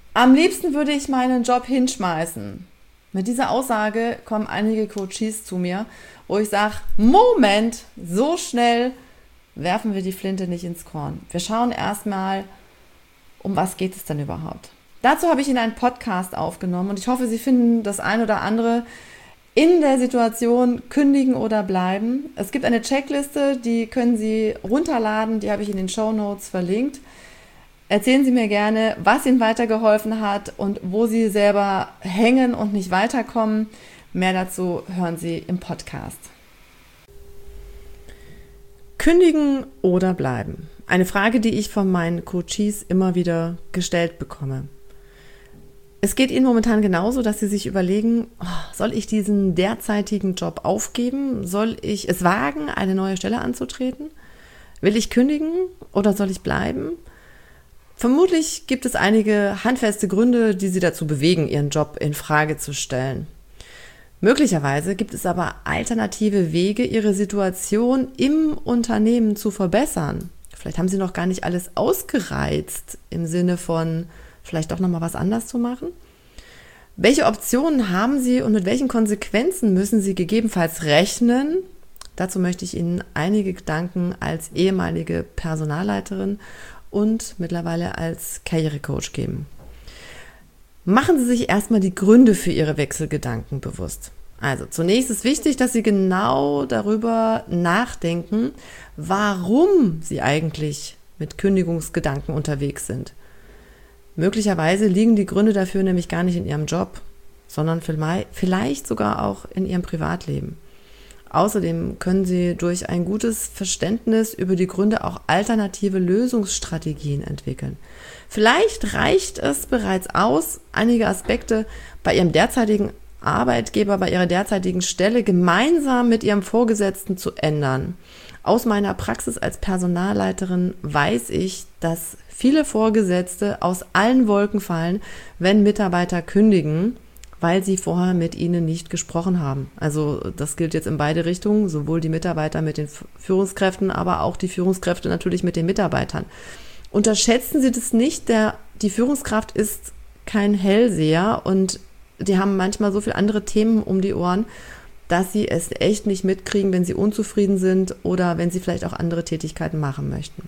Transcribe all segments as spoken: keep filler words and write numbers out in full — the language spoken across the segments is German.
Am liebsten würde ich meinen Job hinschmeißen. Mit dieser Aussage kommen einige Coaches zu mir, wo ich sage, Moment, so schnell werfen wir die Flinte nicht ins Korn. Wir schauen erstmal, um was geht es denn überhaupt. Dazu habe ich Ihnen einen Podcast aufgenommen und ich hoffe, Sie finden das ein oder andere in der Situation kündigen oder bleiben. Es gibt eine Checkliste, die können Sie runterladen, die habe ich in den Shownotes verlinkt. Erzählen Sie mir gerne, was Ihnen weitergeholfen hat und wo Sie selber hängen und nicht weiterkommen. Mehr dazu hören Sie im Podcast. Kündigen oder bleiben? Eine Frage, die ich von meinen Coaches immer wieder gestellt bekomme. Es geht Ihnen momentan genauso, dass Sie sich überlegen, oh, soll ich diesen derzeitigen Job aufgeben? Soll ich es wagen, eine neue Stelle anzutreten? Will ich kündigen oder soll ich bleiben? Vermutlich gibt es einige handfeste Gründe, die Sie dazu bewegen, Ihren Job in Frage zu stellen. Möglicherweise gibt es aber alternative Wege, Ihre Situation im Unternehmen zu verbessern. Vielleicht haben Sie noch gar nicht alles ausgereizt im Sinne von vielleicht doch nochmal was anders zu machen. Welche Optionen haben Sie und mit welchen Konsequenzen müssen Sie gegebenenfalls rechnen? Dazu möchte ich Ihnen einige Gedanken als ehemalige Personalleiterin und mittlerweile als Karrierecoach geben. Machen Sie sich erstmal die Gründe für Ihre Wechselgedanken bewusst. Also zunächst ist wichtig, dass Sie genau darüber nachdenken, warum Sie eigentlich mit Kündigungsgedanken unterwegs sind. Möglicherweise liegen die Gründe dafür nämlich gar nicht in Ihrem Job, sondern vielleicht sogar auch in Ihrem Privatleben. Außerdem können Sie durch ein gutes Verständnis über die Gründe auch alternative Lösungsstrategien entwickeln. Vielleicht reicht es bereits aus, einige Aspekte bei Ihrem derzeitigen Arbeitgeber, bei Ihrer derzeitigen Stelle gemeinsam mit Ihrem Vorgesetzten zu ändern. Aus meiner Praxis als Personalleiterin weiß ich, dass viele Vorgesetzte aus allen Wolken fallen, wenn Mitarbeiter kündigen, weil sie vorher mit ihnen nicht gesprochen haben. Also das gilt jetzt in beide Richtungen, sowohl die Mitarbeiter mit den Führungskräften, aber auch die Führungskräfte natürlich mit den Mitarbeitern. Unterschätzen Sie das nicht, der, die Führungskraft ist kein Hellseher und die haben manchmal so viele andere Themen um die Ohren, dass sie es echt nicht mitkriegen, wenn sie unzufrieden sind oder wenn sie vielleicht auch andere Tätigkeiten machen möchten.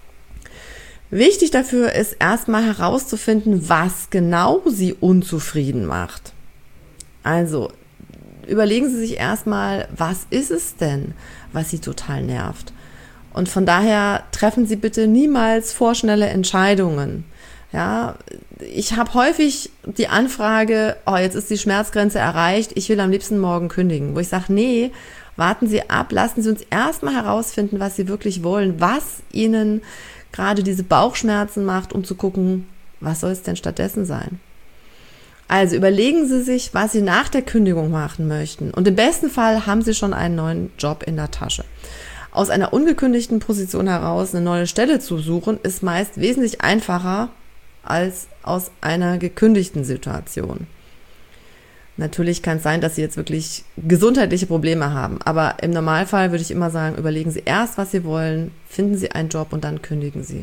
Wichtig dafür ist erstmal herauszufinden, was genau sie unzufrieden macht. Also überlegen Sie sich erstmal, was ist es denn, was Sie total nervt? Und von daher treffen Sie bitte niemals vorschnelle Entscheidungen. Ja, ich habe häufig die Anfrage, oh, jetzt ist die Schmerzgrenze erreicht, ich will am liebsten morgen kündigen. Wo ich sage, nee, warten Sie ab, lassen Sie uns erstmal herausfinden, was Sie wirklich wollen, was Ihnen gerade diese Bauchschmerzen macht, um zu gucken, was soll es denn stattdessen sein. Also überlegen Sie sich, was Sie nach der Kündigung machen möchten. Und im besten Fall haben Sie schon einen neuen Job in der Tasche. Aus einer ungekündigten Position heraus eine neue Stelle zu suchen, ist meist wesentlich einfacher als aus einer gekündigten Situation. Natürlich kann es sein, dass Sie jetzt wirklich gesundheitliche Probleme haben, aber im Normalfall würde ich immer sagen, überlegen Sie erst, was Sie wollen, finden Sie einen Job und dann kündigen Sie.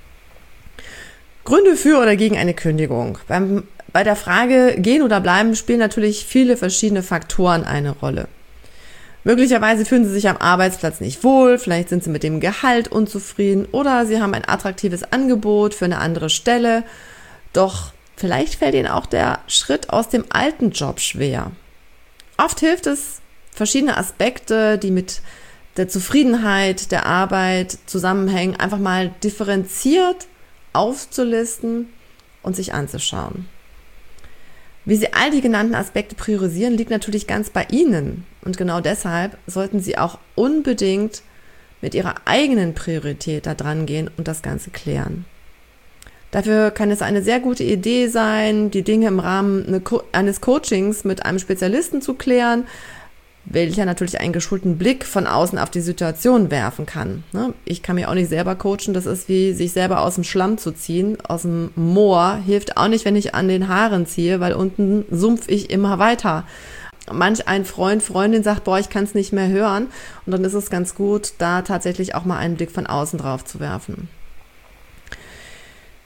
Gründe für oder gegen eine Kündigung. Beim, bei der Frage gehen oder bleiben spielen natürlich viele verschiedene Faktoren eine Rolle. Möglicherweise fühlen Sie sich am Arbeitsplatz nicht wohl, vielleicht sind Sie mit dem Gehalt unzufrieden oder Sie haben ein attraktives Angebot für eine andere Stelle, doch vielleicht fällt Ihnen auch der Schritt aus dem alten Job schwer. Oft hilft es, verschiedene Aspekte, die mit der Zufriedenheit der Arbeit zusammenhängen, einfach mal differenziert aufzulisten und sich anzuschauen. Wie Sie all die genannten Aspekte priorisieren, liegt natürlich ganz bei Ihnen. Und genau deshalb sollten Sie auch unbedingt mit Ihrer eigenen Priorität da dran gehen und das Ganze klären. Dafür kann es eine sehr gute Idee sein, die Dinge im Rahmen eines Coachings mit einem Spezialisten zu klären, welcher natürlich einen geschulten Blick von außen auf die Situation werfen kann. Ich kann mich auch nicht selber coachen, das ist wie sich selber aus dem Schlamm zu ziehen, aus dem Moor, hilft auch nicht, wenn ich an den Haaren ziehe, weil unten sumpf ich immer weiter. Manch ein Freund, Freundin sagt, boah, ich kann es nicht mehr hören und dann ist es ganz gut, da tatsächlich auch mal einen Blick von außen drauf zu werfen.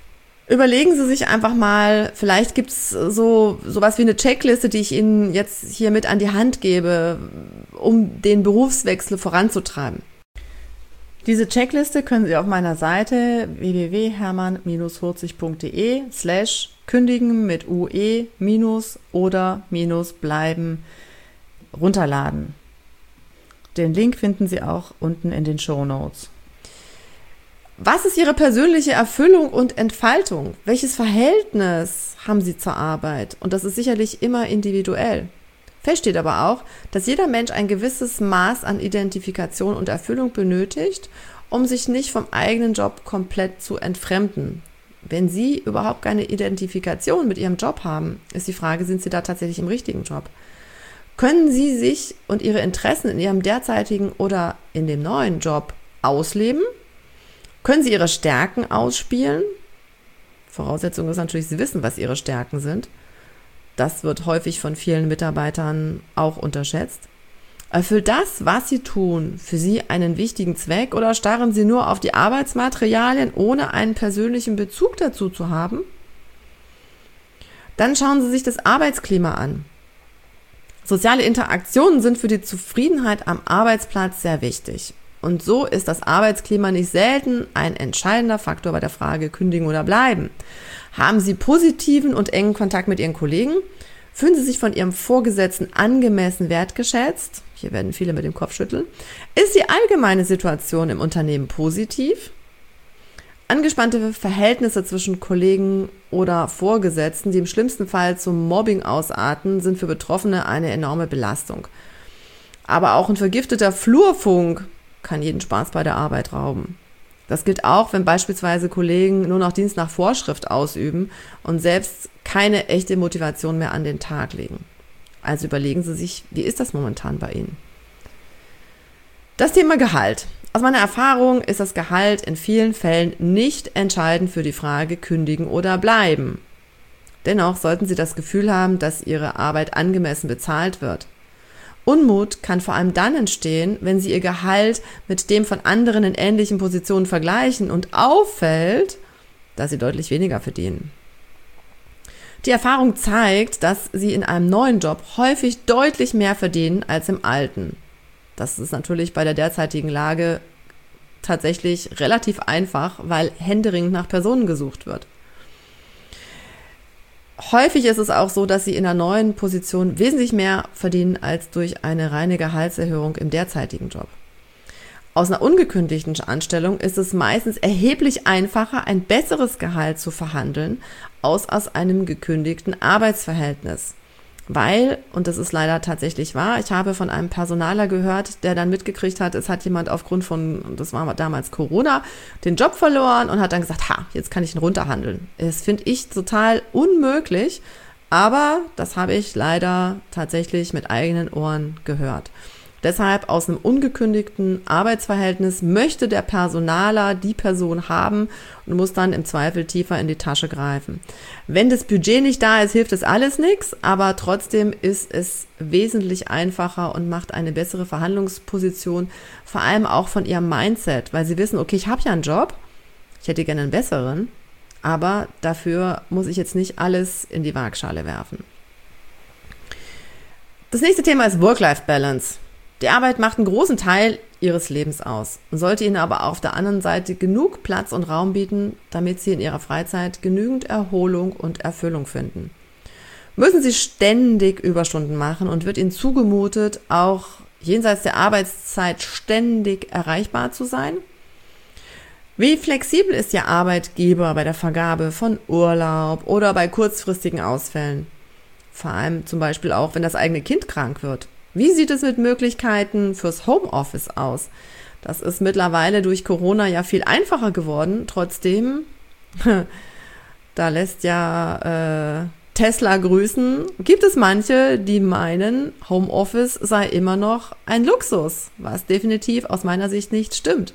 Überlegen Sie sich einfach mal, vielleicht gibt es so sowas wie eine Checkliste, die ich Ihnen jetzt hier mit an die Hand gebe, um den Berufswechsel voranzutreiben. Diese Checkliste können Sie auf meiner Seite w w w punkt hermann vierzig punkt de slash kündigen mit ue minus oder minus bleiben runterladen. Den Link finden Sie auch unten in den Shownotes. Was ist Ihre persönliche Erfüllung und Entfaltung? Welches Verhältnis haben Sie zur Arbeit? Und das ist sicherlich immer individuell. Fest steht aber auch, dass jeder Mensch ein gewisses Maß an Identifikation und Erfüllung benötigt, um sich nicht vom eigenen Job komplett zu entfremden. Wenn Sie überhaupt keine Identifikation mit Ihrem Job haben, ist die Frage, sind Sie da tatsächlich im richtigen Job? Können Sie sich und Ihre Interessen in Ihrem derzeitigen oder in dem neuen Job ausleben? Können Sie Ihre Stärken ausspielen? Voraussetzung ist natürlich, Sie wissen, was Ihre Stärken sind. Das wird häufig von vielen Mitarbeitern auch unterschätzt. Erfüllt das, was Sie tun, für Sie einen wichtigen Zweck oder starren Sie nur auf die Arbeitsmaterialien, ohne einen persönlichen Bezug dazu zu haben? Dann schauen Sie sich das Arbeitsklima an. Soziale Interaktionen sind für die Zufriedenheit am Arbeitsplatz sehr wichtig. Und so ist das Arbeitsklima nicht selten ein entscheidender Faktor bei der Frage kündigen oder bleiben. Haben Sie positiven und engen Kontakt mit Ihren Kollegen? Fühlen Sie sich von Ihrem Vorgesetzten angemessen wertgeschätzt? Hier werden viele mit dem Kopf schütteln. Ist die allgemeine Situation im Unternehmen positiv? Angespannte Verhältnisse zwischen Kollegen oder Vorgesetzten, die im schlimmsten Fall zum Mobbing ausarten, sind für Betroffene eine enorme Belastung. Aber auch ein vergifteter Flurfunk kann jeden Spaß bei der Arbeit rauben. Das gilt auch, wenn beispielsweise Kollegen nur noch Dienst nach Vorschrift ausüben und selbst keine echte Motivation mehr an den Tag legen. Also überlegen Sie sich, wie ist das momentan bei Ihnen? Das Thema Gehalt. Aus meiner Erfahrung ist das Gehalt in vielen Fällen nicht entscheidend für die Frage kündigen oder bleiben. Dennoch sollten Sie das Gefühl haben, dass Ihre Arbeit angemessen bezahlt wird. Unmut kann vor allem dann entstehen, wenn Sie Ihr Gehalt mit dem von anderen in ähnlichen Positionen vergleichen und auffällt, dass Sie deutlich weniger verdienen. Die Erfahrung zeigt, dass Sie in einem neuen Job häufig deutlich mehr verdienen als im alten. Das ist natürlich bei der derzeitigen Lage tatsächlich relativ einfach, weil händeringend nach Personen gesucht wird. Häufig ist es auch so, dass Sie in einer neuen Position wesentlich mehr verdienen als durch eine reine Gehaltserhöhung im derzeitigen Job. Aus einer ungekündigten Anstellung ist es meistens erheblich einfacher, ein besseres Gehalt zu verhandeln, als aus einem gekündigten Arbeitsverhältnis. Weil, und das ist leider tatsächlich wahr, ich habe von einem Personaler gehört, der dann mitgekriegt hat, es hat jemand aufgrund von, das war damals Corona, den Job verloren und hat dann gesagt, ha, jetzt kann ich ihn runterhandeln. Das finde ich total unmöglich, aber das habe ich leider tatsächlich mit eigenen Ohren gehört. Deshalb aus einem ungekündigten Arbeitsverhältnis möchte der Personaler die Person haben und muss dann im Zweifel tiefer in die Tasche greifen. Wenn das Budget nicht da ist, hilft das alles nichts, aber trotzdem ist es wesentlich einfacher und macht eine bessere Verhandlungsposition, vor allem auch von ihrem Mindset, weil sie wissen, okay, ich habe ja einen Job, ich hätte gerne einen besseren, aber dafür muss ich jetzt nicht alles in die Waagschale werfen. Das nächste Thema ist Work-Life-Balance. Die Arbeit macht einen großen Teil Ihres Lebens aus, sollte Ihnen aber auf der anderen Seite genug Platz und Raum bieten, damit Sie in Ihrer Freizeit genügend Erholung und Erfüllung finden. Müssen Sie ständig Überstunden machen und wird Ihnen zugemutet, auch jenseits der Arbeitszeit ständig erreichbar zu sein? Wie flexibel ist Ihr Arbeitgeber bei der Vergabe von Urlaub oder bei kurzfristigen Ausfällen? Vor allem zum Beispiel auch, wenn das eigene Kind krank wird. Wie sieht es mit Möglichkeiten fürs Homeoffice aus? Das ist mittlerweile durch Corona ja viel einfacher geworden. Trotzdem, da lässt ja äh, Tesla grüßen, gibt es manche, die meinen, Homeoffice sei immer noch ein Luxus, was definitiv aus meiner Sicht nicht stimmt.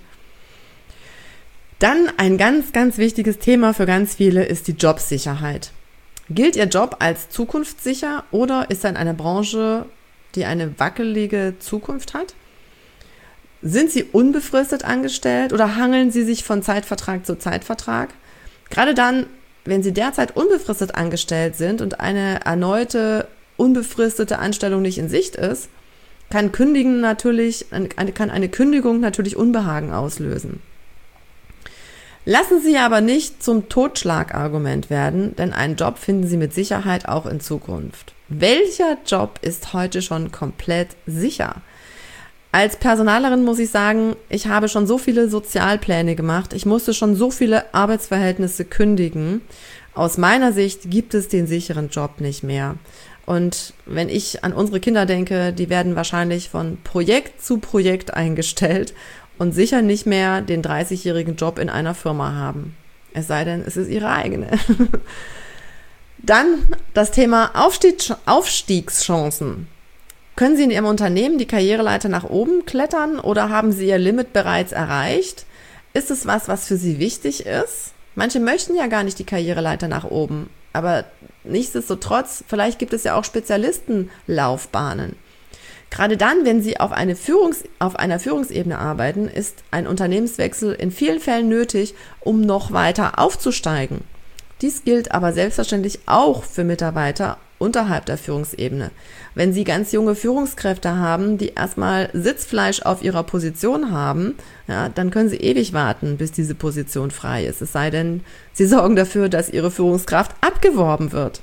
Dann ein ganz, ganz wichtiges Thema für ganz viele ist die Jobsicherheit. Gilt Ihr Job als zukunftssicher oder ist er in einer Branche, die eine wackelige Zukunft hat? Sind Sie unbefristet angestellt oder hangeln Sie sich von Zeitvertrag zu Zeitvertrag? Gerade dann, wenn Sie derzeit unbefristet angestellt sind und eine erneute unbefristete Anstellung nicht in Sicht ist, kann Kündigen natürlich, kann eine Kündigung natürlich Unbehagen auslösen. Lassen Sie aber nicht zum Totschlagargument werden, denn einen Job finden Sie mit Sicherheit auch in Zukunft. Welcher Job ist heute schon komplett sicher? Als Personalerin muss ich sagen, ich habe schon so viele Sozialpläne gemacht, ich musste schon so viele Arbeitsverhältnisse kündigen. Aus meiner Sicht gibt es den sicheren Job nicht mehr. Und wenn ich an unsere Kinder denke, die werden wahrscheinlich von Projekt zu Projekt eingestellt und sicher nicht mehr den dreißigjährigen Job in einer Firma haben. Es sei denn, es ist ihre eigene. Dann das Thema Aufstieg, Aufstiegschancen. Können Sie in Ihrem Unternehmen die Karriereleiter nach oben klettern oder haben Sie Ihr Limit bereits erreicht? Ist es was, was für Sie wichtig ist? Manche möchten ja gar nicht die Karriereleiter nach oben, aber nichtsdestotrotz, vielleicht gibt es ja auch Spezialistenlaufbahnen. Gerade dann, wenn Sie auf, eine Führungs-, auf einer Führungsebene arbeiten, ist ein Unternehmenswechsel in vielen Fällen nötig, um noch weiter aufzusteigen. Dies gilt aber selbstverständlich auch für Mitarbeiter unterhalb der Führungsebene. Wenn Sie ganz junge Führungskräfte haben, die erstmal Sitzfleisch auf ihrer Position haben, ja, dann können Sie ewig warten, bis diese Position frei ist. Es sei denn, Sie sorgen dafür, dass Ihre Führungskraft abgeworben wird.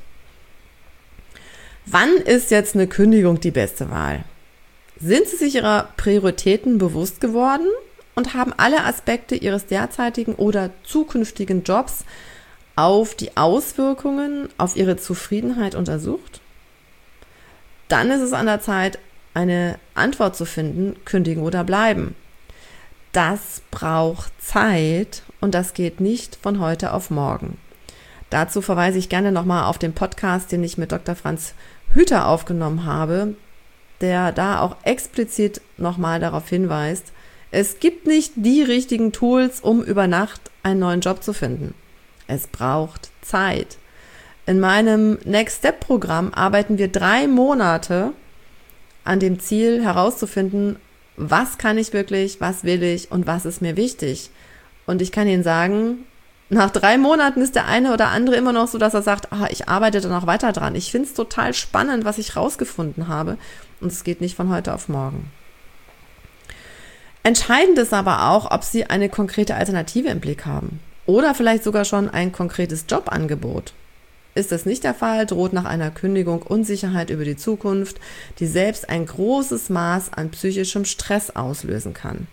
Wann ist jetzt eine Kündigung die beste Wahl? Sind Sie sich Ihrer Prioritäten bewusst geworden und haben alle Aspekte Ihres derzeitigen oder zukünftigen Jobs auf die Auswirkungen auf Ihre Zufriedenheit untersucht? Dann ist es an der Zeit, eine Antwort zu finden, kündigen oder bleiben. Das braucht Zeit und das geht nicht von heute auf morgen. Dazu verweise ich gerne nochmal auf den Podcast, den ich mit Doktor Franz Hüter aufgenommen habe, der da auch explizit nochmal darauf hinweist, es gibt nicht die richtigen Tools, um über Nacht einen neuen Job zu finden. Es braucht Zeit. In meinem Next Step Programm arbeiten wir drei Monate an dem Ziel herauszufinden, was kann ich wirklich, was will ich und was ist mir wichtig. Und ich kann Ihnen sagen, nach drei Monaten ist der eine oder andere immer noch so, dass er sagt, ah, ich arbeite da noch weiter dran. Ich finde es total spannend, was ich rausgefunden habe. Und es geht nicht von heute auf morgen. Entscheidend ist aber auch, ob Sie eine konkrete Alternative im Blick haben. Oder vielleicht sogar schon ein konkretes Jobangebot. Ist das nicht der Fall, droht nach einer Kündigung Unsicherheit über die Zukunft, die selbst ein großes Maß an psychischem Stress auslösen kann.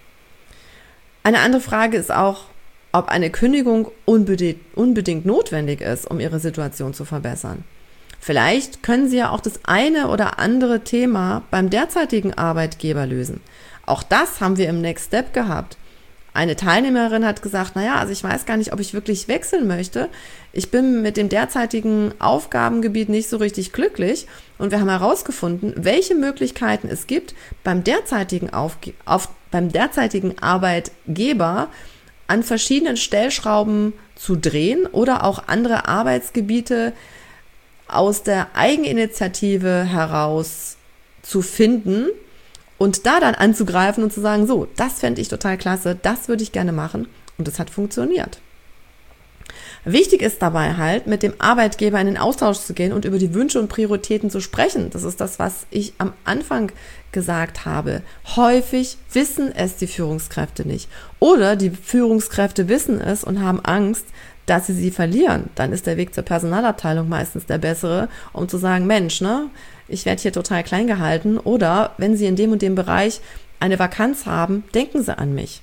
Eine andere Frage ist auch, ob eine Kündigung unbedingt, unbedingt notwendig ist, um Ihre Situation zu verbessern. Vielleicht können Sie ja auch das eine oder andere Thema beim derzeitigen Arbeitgeber lösen. Auch das haben wir im Next Step gehabt. Eine Teilnehmerin hat gesagt, naja, also ich weiß gar nicht, ob ich wirklich wechseln möchte. Ich bin mit dem derzeitigen Aufgabengebiet nicht so richtig glücklich und wir haben herausgefunden, welche Möglichkeiten es gibt, beim derzeitigen, Aufge- auf, beim derzeitigen Arbeitgeber an verschiedenen Stellschrauben zu drehen oder auch andere Arbeitsgebiete aus der Eigeninitiative heraus zu finden und da dann anzugreifen und zu sagen, so, das fände ich total klasse, das würde ich gerne machen und es hat funktioniert. Wichtig ist dabei halt, mit dem Arbeitgeber in den Austausch zu gehen und über die Wünsche und Prioritäten zu sprechen. Das ist das, was ich am Anfang gesagt habe. Häufig wissen es die Führungskräfte nicht. Oder die Führungskräfte wissen es und haben Angst, dass sie sie verlieren. Dann ist der Weg zur Personalabteilung meistens der bessere, um zu sagen, Mensch, ne, ich werde hier total klein gehalten. Oder wenn Sie in dem und dem Bereich eine Vakanz haben, denken Sie an mich.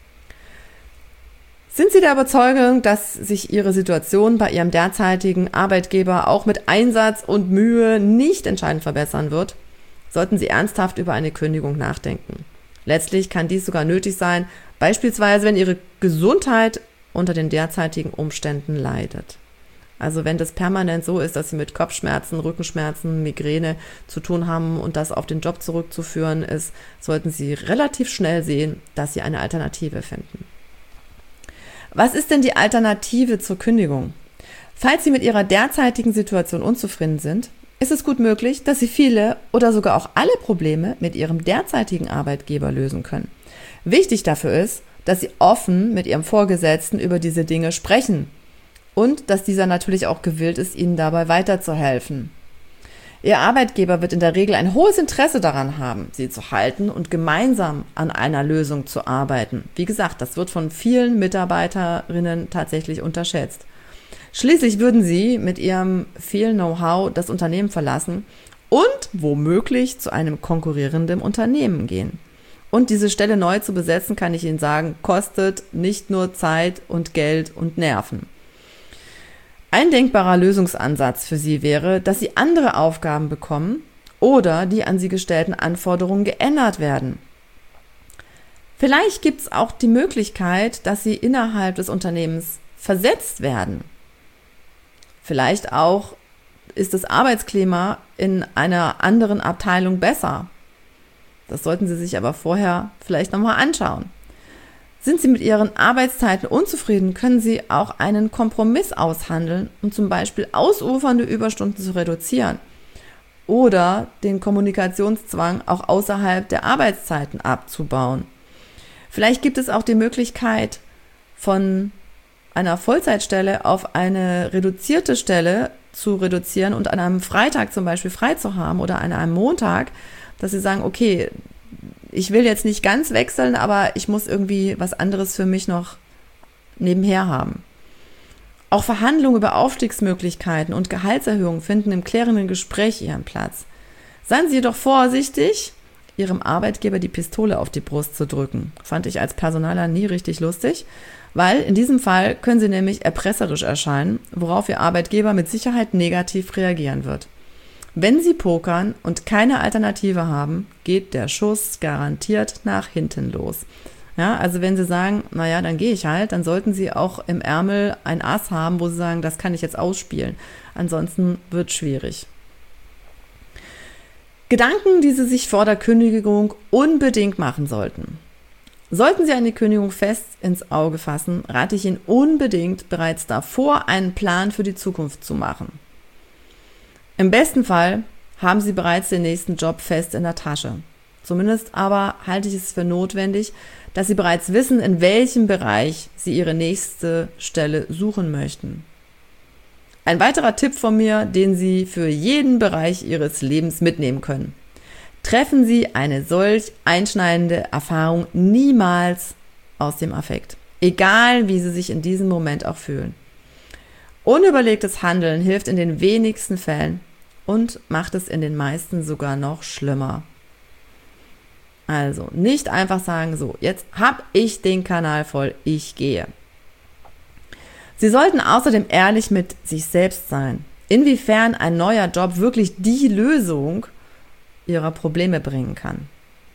Sind Sie der Überzeugung, dass sich Ihre Situation bei Ihrem derzeitigen Arbeitgeber auch mit Einsatz und Mühe nicht entscheidend verbessern wird, sollten Sie ernsthaft über eine Kündigung nachdenken. Letztlich kann dies sogar nötig sein, beispielsweise wenn Ihre Gesundheit unter den derzeitigen Umständen leidet. Also wenn das permanent so ist, dass Sie mit Kopfschmerzen, Rückenschmerzen, Migräne zu tun haben und das auf den Job zurückzuführen ist, sollten Sie relativ schnell sehen, dass Sie eine Alternative finden. Was ist denn die Alternative zur Kündigung? Falls Sie mit Ihrer derzeitigen Situation unzufrieden sind, ist es gut möglich, dass Sie viele oder sogar auch alle Probleme mit Ihrem derzeitigen Arbeitgeber lösen können. Wichtig dafür ist, dass Sie offen mit Ihrem Vorgesetzten über diese Dinge sprechen. und dass dieser natürlich auch gewillt ist, Ihnen dabei weiterzuhelfen. Ihr Arbeitgeber wird in der Regel ein hohes Interesse daran haben, Sie zu halten und gemeinsam an einer Lösung zu arbeiten. Wie gesagt, das wird von vielen Mitarbeiterinnen tatsächlich unterschätzt. Schließlich würden Sie mit Ihrem viel Know-how das Unternehmen verlassen und womöglich zu einem konkurrierenden Unternehmen gehen. Und diese Stelle neu zu besetzen, kann ich Ihnen sagen, kostet nicht nur Zeit und Geld und Nerven. Ein denkbarer Lösungsansatz für Sie wäre, dass Sie andere Aufgaben bekommen oder die an Sie gestellten Anforderungen geändert werden. Vielleicht gibt es auch die Möglichkeit, dass Sie innerhalb des Unternehmens versetzt werden. Vielleicht auch ist das Arbeitsklima in einer anderen Abteilung besser. Das sollten Sie sich aber vorher vielleicht nochmal anschauen. Sind Sie mit Ihren Arbeitszeiten unzufrieden, können Sie auch einen Kompromiss aushandeln, um zum Beispiel ausufernde Überstunden zu reduzieren oder den Kommunikationszwang auch außerhalb der Arbeitszeiten abzubauen. Vielleicht gibt es auch die Möglichkeit, von einer Vollzeitstelle auf eine reduzierte Stelle zu reduzieren und an einem Freitag zum Beispiel frei zu haben oder an einem Montag, dass Sie sagen, okay, ich will jetzt nicht ganz wechseln, aber ich muss irgendwie was anderes für mich noch nebenher haben. Auch Verhandlungen über Aufstiegsmöglichkeiten und Gehaltserhöhungen finden im klärenden Gespräch ihren Platz. Seien Sie jedoch vorsichtig, Ihrem Arbeitgeber die Pistole auf die Brust zu drücken. Fand ich als Personaler nie richtig lustig, weil in diesem Fall können Sie nämlich erpresserisch erscheinen, worauf Ihr Arbeitgeber mit Sicherheit negativ reagieren wird. Wenn Sie pokern und keine Alternative haben, geht der Schuss garantiert nach hinten los. Ja, also wenn Sie sagen, naja, dann gehe ich halt, dann sollten Sie auch im Ärmel ein Ass haben, wo Sie sagen, das kann ich jetzt ausspielen. Ansonsten wird es schwierig. Gedanken, die Sie sich vor der Kündigung unbedingt machen sollten. Sollten Sie eine Kündigung fest ins Auge fassen, rate ich Ihnen unbedingt, bereits davor einen Plan für die Zukunft zu machen. Im besten Fall haben Sie bereits den nächsten Job fest in der Tasche. Zumindest aber halte ich es für notwendig, dass Sie bereits wissen, in welchem Bereich Sie Ihre nächste Stelle suchen möchten. Ein weiterer Tipp von mir, den Sie für jeden Bereich Ihres Lebens mitnehmen können. Treffen Sie eine solch einschneidende Erfahrung niemals aus dem Affekt. Egal, wie Sie sich in diesem Moment auch fühlen. Unüberlegtes Handeln hilft in den wenigsten Fällen und macht es in den meisten sogar noch schlimmer. Also nicht einfach sagen, so, jetzt habe ich den Kanal voll, ich gehe. Sie sollten außerdem ehrlich mit sich selbst sein, inwiefern ein neuer Job wirklich die Lösung Ihrer Probleme bringen kann.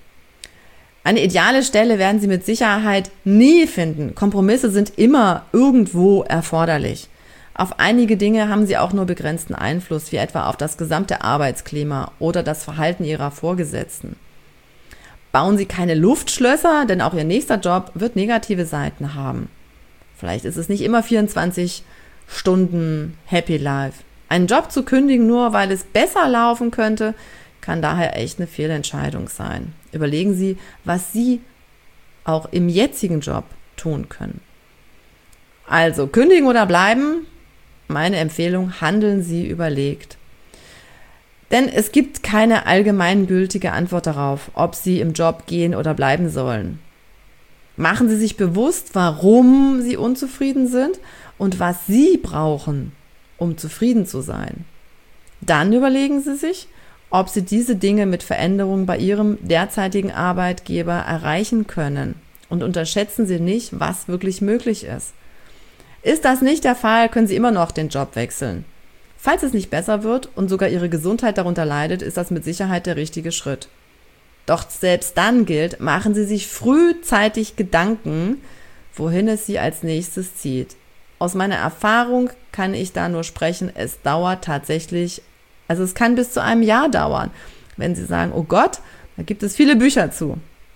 Eine ideale Stelle werden Sie mit Sicherheit nie finden. Kompromisse sind immer irgendwo erforderlich. Auf einige Dinge haben Sie auch nur begrenzten Einfluss, wie etwa auf das gesamte Arbeitsklima oder das Verhalten Ihrer Vorgesetzten. Bauen Sie keine Luftschlösser, denn auch Ihr nächster Job wird negative Seiten haben. Vielleicht ist es nicht immer vierundzwanzig Stunden Happy Life. Einen Job zu kündigen, nur weil es besser laufen könnte, kann daher echt eine Fehlentscheidung sein. Überlegen Sie, was Sie auch im jetzigen Job tun können. Also, kündigen oder bleiben? Meine Empfehlung, handeln Sie überlegt. Denn es gibt keine allgemeingültige Antwort darauf, ob Sie im Job gehen oder bleiben sollen. Machen Sie sich bewusst, warum Sie unzufrieden sind und was Sie brauchen, um zufrieden zu sein. Dann überlegen Sie sich, ob Sie diese Dinge mit Veränderungen bei Ihrem derzeitigen Arbeitgeber erreichen können. Und unterschätzen Sie nicht, was wirklich möglich ist. Ist das nicht der Fall, können Sie immer noch den Job wechseln. Falls es nicht besser wird und sogar Ihre Gesundheit darunter leidet, ist das mit Sicherheit der richtige Schritt. Doch selbst dann gilt, machen Sie sich frühzeitig Gedanken, wohin es Sie als nächstes zieht. Aus meiner Erfahrung kann ich da nur sprechen, es dauert tatsächlich, also es kann bis zu einem Jahr dauern, wenn Sie sagen, oh Gott, da gibt es viele Bücher zu.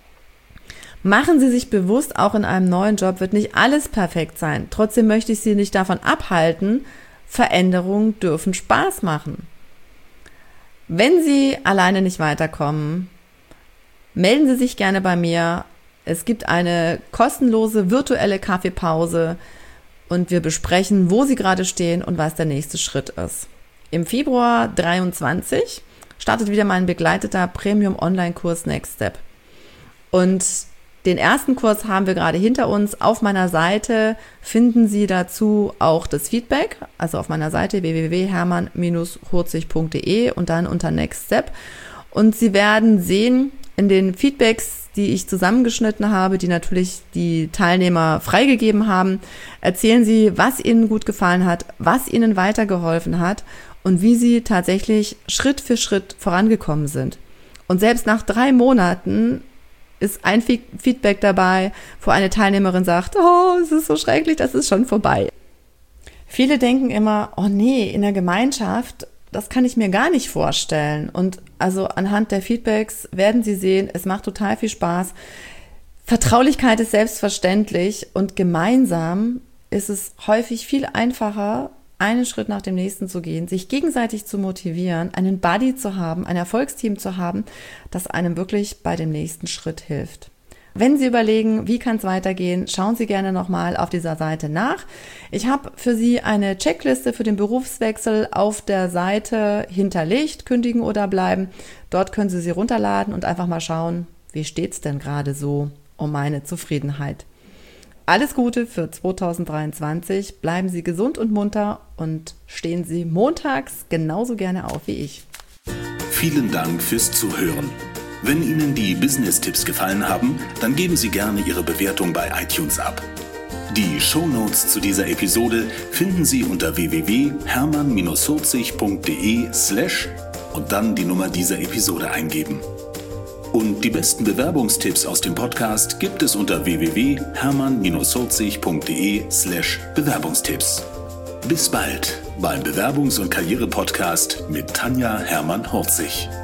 Machen Sie sich bewusst, auch in einem neuen Job wird nicht alles perfekt sein. Trotzdem möchte ich Sie nicht davon abhalten, Veränderungen dürfen Spaß machen. Wenn Sie alleine nicht weiterkommen, melden Sie sich gerne bei mir. Es gibt eine kostenlose virtuelle Kaffeepause, und wir besprechen, wo Sie gerade stehen und was der nächste Schritt ist. Im Februar dreiundzwanzig startet wieder mein begleiteter Premium-Online-Kurs Next Step. Und den ersten Kurs haben wir gerade hinter uns. Auf meiner Seite finden Sie dazu auch das Feedback, also auf meiner Seite w w w punkt hermann Bindestrich hurzig punkt d e und dann unter Next Step. Und Sie werden sehen, in den Feedbacks, die ich zusammengeschnitten habe, die natürlich die Teilnehmer freigegeben haben, erzählen Sie, was Ihnen gut gefallen hat, was Ihnen weitergeholfen hat und wie Sie tatsächlich Schritt für Schritt vorangekommen sind. Und selbst nach drei Monaten ist ein Feedback dabei, wo eine Teilnehmerin sagt, oh, es ist so schrecklich, das ist schon vorbei. Viele denken immer, oh nee, in der Gemeinschaft, das kann ich mir gar nicht vorstellen. Und also anhand der Feedbacks werden Sie sehen, es macht total viel Spaß. Vertraulichkeit ist selbstverständlich und gemeinsam ist es häufig viel einfacher, einen Schritt nach dem nächsten zu gehen, sich gegenseitig zu motivieren, einen Buddy zu haben, ein Erfolgsteam zu haben, das einem wirklich bei dem nächsten Schritt hilft. Wenn Sie überlegen, wie kann es weitergehen, schauen Sie gerne nochmal auf dieser Seite nach. Ich habe für Sie eine Checkliste für den Berufswechsel auf der Seite hinterlegt, kündigen oder bleiben. Dort können Sie sie runterladen und einfach mal schauen, wie steht es denn gerade so um meine Zufriedenheit. Alles Gute für zweitausenddreiundzwanzig. Bleiben Sie gesund und munter und stehen Sie montags genauso gerne auf wie ich. Vielen Dank fürs Zuhören. Wenn Ihnen die Business-Tipps gefallen haben, dann geben Sie gerne Ihre Bewertung bei iTunes ab. Die Shownotes zu dieser Episode finden Sie unter w w w punkt hermann Bindestrich hurzig punkt d e slash und dann die Nummer dieser Episode eingeben. Und die besten Bewerbungstipps aus dem Podcast gibt es unter w w w punkt hermann Bindestrich hurzig punkt d e slash Bewerbungstipps. Bis bald beim Bewerbungs- und Karriere-Podcast mit Tanja Hermann-Hurzig.